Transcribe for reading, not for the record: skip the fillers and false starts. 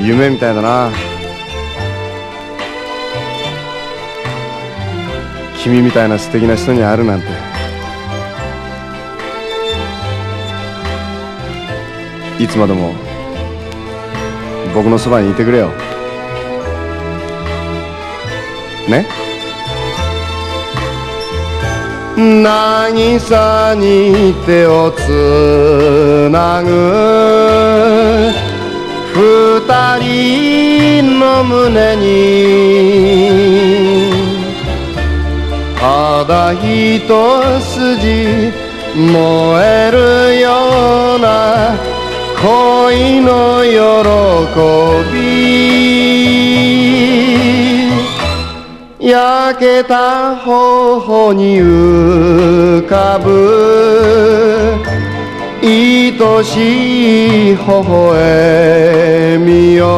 夢みたいだな。君みたいな素敵な人に会えるなんて。いつまでも僕のそばにいてくれよね。渚に手をつなぐ二人の胸にただ一筋燃えるような恋の喜び、焼けた頬に浮かぶ愛しい微笑みよ。